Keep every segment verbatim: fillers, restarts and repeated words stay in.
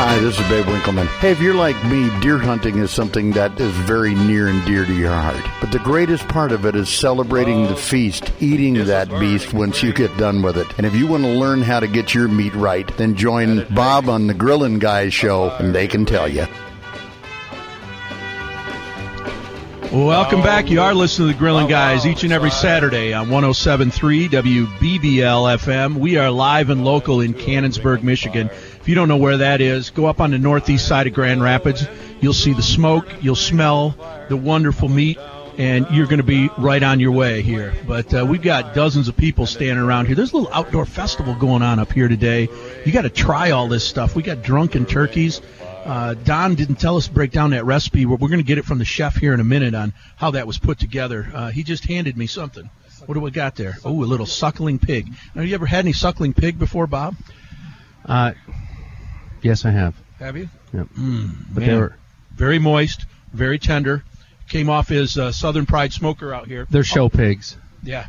Hi, this is Babe Winkleman. Hey, if you're like me, deer hunting is something that is very near and dear to your heart. But the greatest part of it is celebrating the feast, eating that beast once you get done with it. And if you want to learn how to get your meat right, then join Bob on the Grillin' Guys show, and they can tell you. Welcome back. You are listening to the Grillin' Guys each and every Saturday on one oh seven point three W B B L F M. We are live and local in Cannonsburg, Michigan. If you don't know where that is, go up on the northeast side of Grand Rapids. You'll see the smoke. You'll smell the wonderful meat, and you're going to be right on your way here. But uh, we've got dozens of people standing around here. There's a little outdoor festival going on up here today. You got to try all this stuff. We got drunken turkeys. Uh, Don didn't tell us to break down that recipe. We're, we're going to get it from the chef here in a minute on how that was put together. Uh, he just handed me something. What do we got there? Oh, a little suckling pig. Have you ever had any suckling pig before, Bob? Uh, yes, I have. Have you? Yep. Mm, but man. they were very moist, very tender. Came off his uh, Southern Pride smoker out here. They're show oh. pigs. Yeah.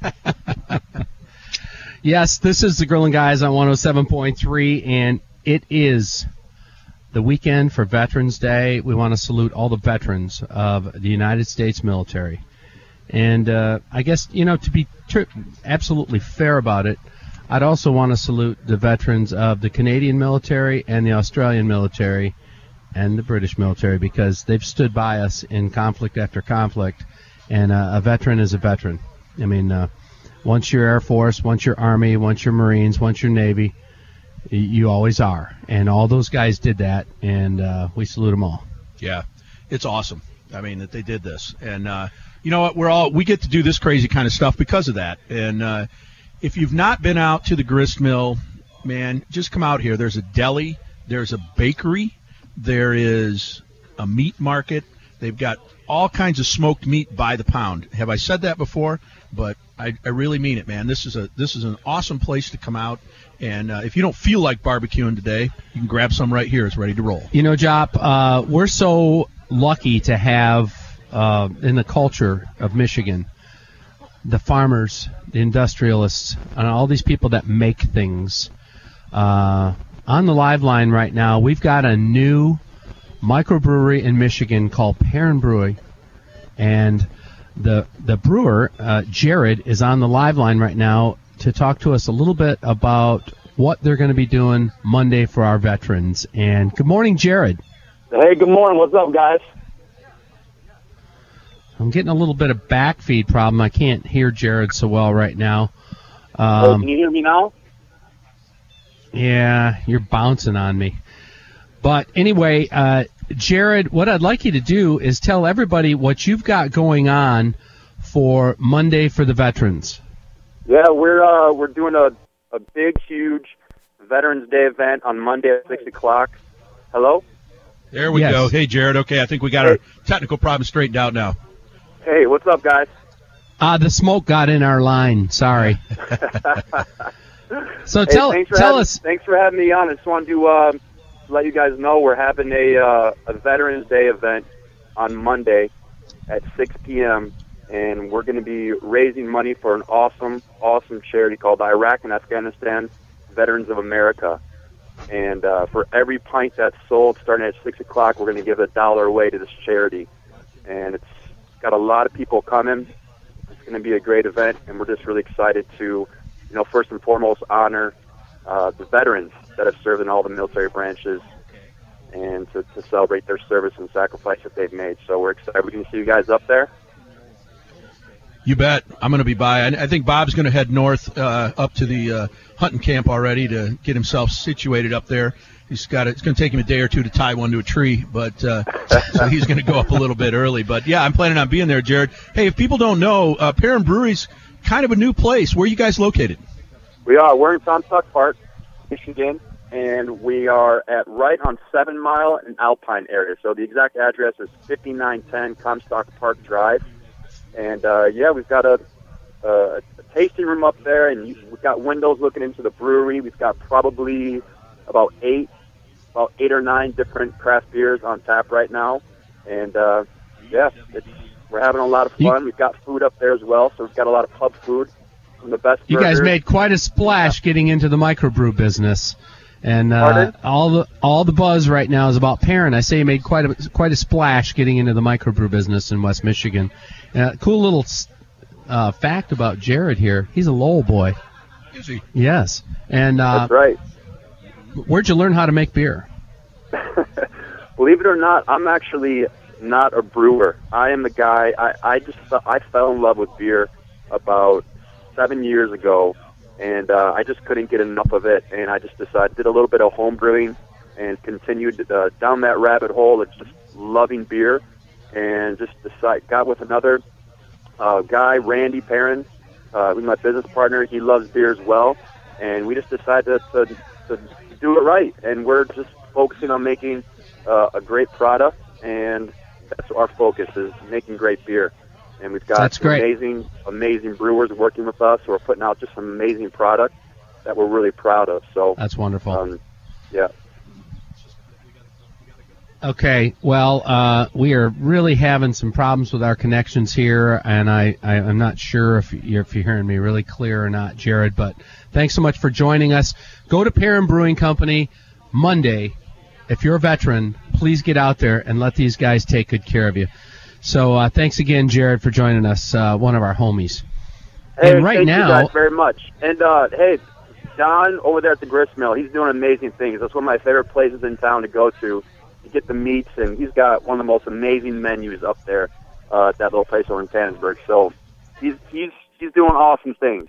Yes, this is the Grillin' Guys on one oh seven point three, and it is the weekend for Veterans Day. We want to salute all the veterans of the United States military. And uh, I guess, you know, to be tr- absolutely fair about it, I'd also want to salute the veterans of the Canadian military and the Australian military and the British military, because they've stood by us in conflict after conflict. And uh, a veteran is a veteran. I mean, uh, once you're Air Force, once you're Army, once you're Marines, once you're Navy, you always are. And all those guys did that, and uh, we salute them all. Yeah, it's awesome. I mean, that they did this. And uh, you know what? We're all we get to do this crazy kind of stuff because of that. And uh, if you've not been out to the grist mill, man, just come out here. There's a deli. There's a bakery. There is a meat market. They've got all kinds of smoked meat by the pound. Have I said that before? But I, I really mean it, man. This is a this is an awesome place to come out. And uh, if you don't feel like barbecuing today, you can grab some right here. It's ready to roll. You know, Jop, uh, we're so lucky to have uh, in the culture of Michigan the farmers, the industrialists, and all these people that make things. Uh, on the live line right now, we've got a new microbrewery in Michigan called Perrin Brewing, and the the brewer, uh, Jared, is on the live line right now to talk to us a little bit about what they're going to be doing Monday for our veterans. And good morning, Jared. Hey, good morning. What's up, guys? I'm getting a little bit of back feed problem. I can't hear Jared so well right now. Um, oh, can you hear me now? Yeah, you're bouncing on me. But anyway, uh, Jared, what I'd like you to do is tell everybody what you've got going on for Monday for the veterans. Yeah, we're uh, we're doing a, a big, huge Veterans Day event on Monday at six o'clock. Hello? There we yes. go. Hey, Jared. Okay, I think we got hey. our technical problem straightened out now. Hey, what's up, guys? Ah, uh, the smoke got in our line. Sorry. so hey, tell thanks for tell having, us. Thanks for having me on. I just wanted to uh, let you guys know we're having a uh, a Veterans Day event on Monday at six p.m., and we're going to be raising money for an awesome, awesome charity called Iraq and Afghanistan Veterans of America. And uh, for every pint that's sold, starting at six o'clock, we're going to give a dollar away to this charity. And it's got a lot of people coming. It's going to be a great event, and we're just really excited to, you know, first and foremost, honor uh, the veterans that have served in all the military branches and to, to celebrate their service and sacrifice that they've made. So we're excited. We can see you guys up there. You bet. I'm going to be by. I think Bob's going to head north uh, up to the uh, hunting camp already to get himself situated up there. He's got it. It's going to take him a day or two to tie one to a tree, but uh, so he's going to go up a little bit early. But yeah, I'm planning on being there, Jared. Hey, if people don't know, uh, Perrin Brewery's kind of a new place. Where are you guys located? We are. We're in Comstock Park, Michigan, and we are at right on Seven Mile and Alpine area. So the exact address is fifty-nine ten Comstock Park Drive. And, uh, yeah, we've got a, a, a tasting room up there, and we've got windows looking into the brewery. We've got probably about eight, about eight or nine different craft beers on tap right now. And, uh, yeah, it's, we're having a lot of fun. You, we've got food up there as well, so we've got a lot of pub food from the best You burgers. guys made quite a splash getting into the microbrew business. And uh, all the all the buzz right now is about Perrin. I say he made quite a quite a splash getting into the microbrew business in West Michigan. Uh, cool little uh, fact about Jared here: he's a Lowell boy. Is he? Yes. And uh, that's right. Where'd you learn how to make beer? Believe it or not, I'm actually not a brewer. I am a guy. I, I just I fell in love with beer about seven years ago. And uh, I just couldn't get enough of it, and I just decided, did a little bit of home brewing and continued uh, down that rabbit hole of just loving beer, and just decided, got with another uh, guy, Randy Perrin, uh, who's my business partner. He loves beer as well, and we just decided to, to, to do it right, and we're just focusing on making uh, a great product, and that's our focus, is making great beer. And we've got That's some great. amazing, amazing brewers working with us who are putting out just some amazing product that we're really proud of. So That's wonderful. Um, yeah. Okay, well, uh, we are really having some problems with our connections here, and I, I, I'm not sure if you're, if you're hearing me really clear or not, Jared, but thanks so much for joining us. Go to Perrin Brewing Company Monday. If you're a veteran, please get out there and let these guys take good care of you. So uh, thanks again, Jared, for joining us, uh, one of our homies. Hey, and right thank now, you guys very much. And, uh, hey, Don over there at the Grist Mill, he's doing amazing things. That's one of my favorite places in town to go to to get the meats, and he's got one of the most amazing menus up there uh, at that little place over in Cannonsburg. So he's, he's, he's doing awesome things.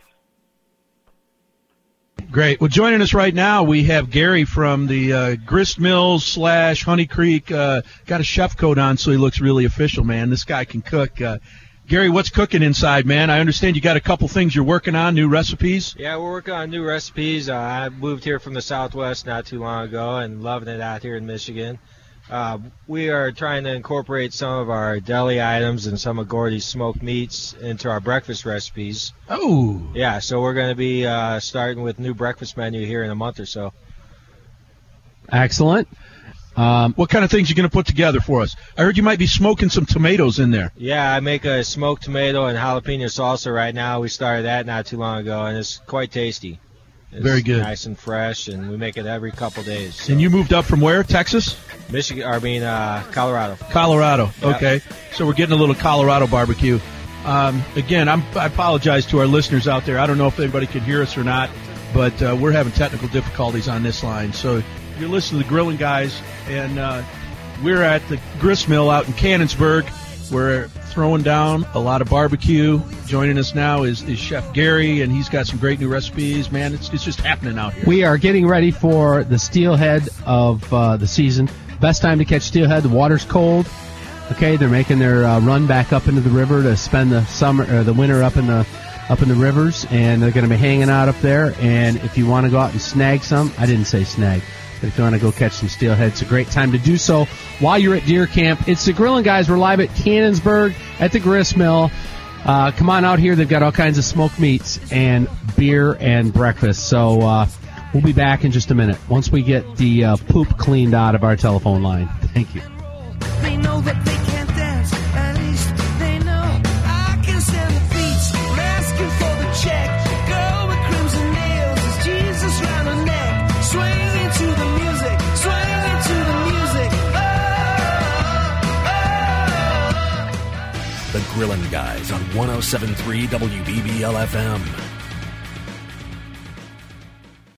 Great. Well, joining us right now, we have Gary from the uh, Grist Mills slash Honey Creek. Uh, got a chef coat on, so he looks really official, man. This guy can cook. Uh, Gary, what's cooking inside, man? I understand you got a couple things you're working on, new recipes. Yeah, we're working on new recipes. Uh, I moved here from the Southwest not too long ago and loving it out here in Michigan. Uh, we are trying to incorporate some of our deli items and some of Gordy's smoked meats into our breakfast recipes. Oh. Yeah, so we're going to be uh, starting with new breakfast menu here in a month or so. excellent. Um, what kind of things are you going to put together for us? I heard you might be smoking some tomatoes in there. Yeah, I make a smoked tomato and jalapeno salsa right now. We started that not too long ago, and it's quite tasty. It's Very good. Nice and fresh, and we make it every couple days. So. And you moved up from where? Texas? Michigan, I mean, uh, Colorado. Colorado. Yep. Okay. So we're getting a little Colorado barbecue. Um, again, I'm, I apologize to our listeners out there. I don't know if anybody can hear us or not, but uh, we're having technical difficulties on this line. So you're listening to the Grilling Guys, and uh, we're at the Grist Mill out in Cannonsburg. We're throwing down a lot of barbecue. Joining us now is, is Chef Gary, and he's got some great new recipes. Man, it's, it's just happening out here. we are getting ready for the steelhead of uh, the season. Best time to catch steelhead. The water's cold. Okay, they're making their uh, run back up into the river to spend the summer or the winter up in the up in the rivers, and they're going to be hanging out up there. And if you want to go out and snag some, I didn't say snag, but if you want to go catch some steelhead, it's a great time to do so while you're at deer camp. It's the Grilling Guys. We're live at Cannonsburg at the Grist Mill. Uh, come on out here. They've got all kinds of smoked meats and beer and breakfast. So uh, we'll be back in just a minute once we get the uh, poop cleaned out of our telephone line. Thank you. They know that they can't dance. At least they know I can stand the beats. I'm asking for the check. Girl with crimson nails is Jesus round her neck. Swing into the music. Swing into the music. Oh, oh. The Grilling Guys on one oh seven point three W B B L F M.